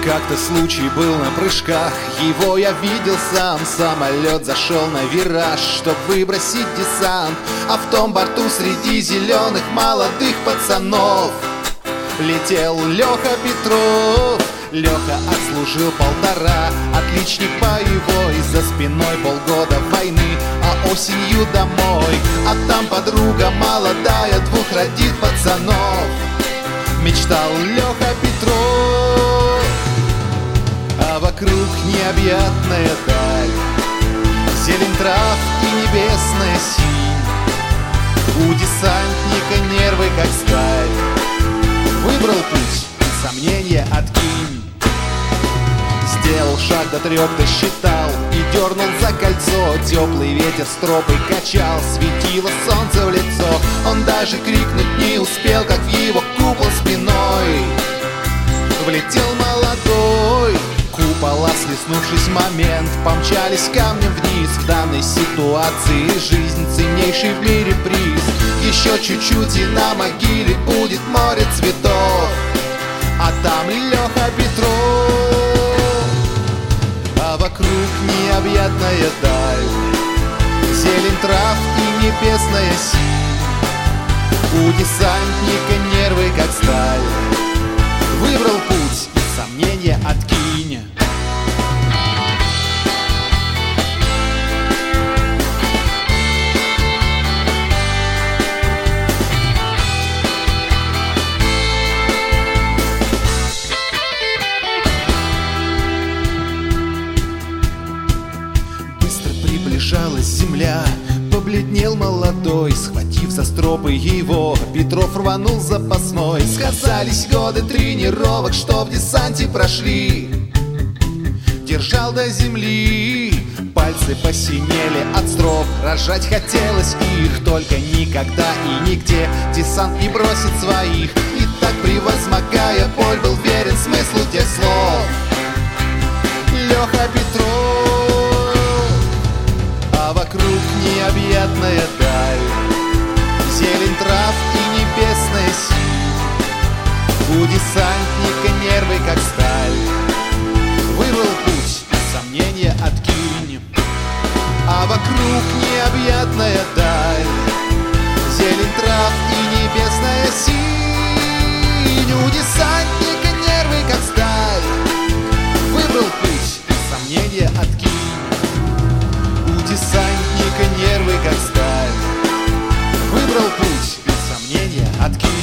Как-то случай был на прыжках, его я видел сам. Самолет зашел на вираж, чтоб выбросить десант. А в том борту среди зеленых молодых пацанов летел Леха Петров. Леха отслужил 1,5, отличник боевой. За спиной полгода войны, а осенью домой. А там подруга молодая, 2 родит пацанов. Мечтал Леха Петров. А вокруг необъятная даль, зелень трав и небесная синь. У десантника нервы как сталь. Выбрал путь, сомнения откинь. Сделал шаг до 3, досчитал и дернул за кольцо. Теплый ветер стропой качал, светило солнце в лицо. Он даже крикнуть не успел, как в его купол спиной влетел молодой. Купола, слеснувшись в момент, помчались камнем вниз. В данной ситуации жизнь ценнейший в мире приз. Еще чуть-чуть и на могиле будет море цветов, а там Леха Петров. А вокруг необъятная даль, зелень трав и небесная синь. У десантника нервы как сталь. Выбрал путь, сомнения откинь. Быстро приближалась земля, побледнел молодой. Схватив за стропы его, Петров рванул запасной. Сказались годы тренировок, что в десанте прошли. Держал до земли, пальцы посинели от строп. Рожать хотелось их, только никогда и нигде десант не бросит своих. И так, превозмогая боль, был верен смыслу тех слов. Леха Петров. А вокруг необъятная даль, зелень трав и небесная синь. У десантника нервы как сталь. Выбрал путь, сомнения откинь. А вокруг необъятная даль, зелень трав и небесная синь. У десантника нервы как сталь. Выбрал путь, сомнения откинь. У десантника нервы как сталь. Выбрал путь, сомнения откинь.